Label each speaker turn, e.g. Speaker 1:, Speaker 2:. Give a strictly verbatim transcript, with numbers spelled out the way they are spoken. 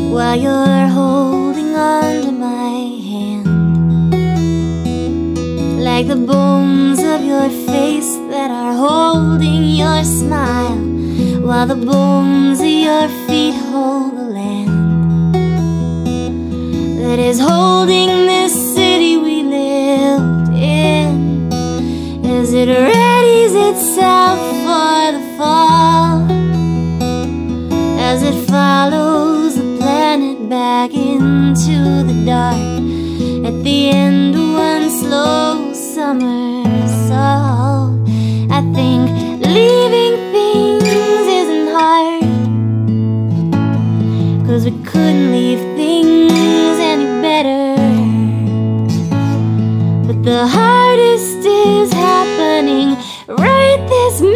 Speaker 1: while you're holding on to my hand, like the bones of your face that are holding your smile, while the bones of your feet hold the land that is holding this city we lived in, as it readies itself for the fall, as it follows the planet back into the dark at the end of one slow summer assault. I think leaving things isn't hard, 'cause we couldn't leave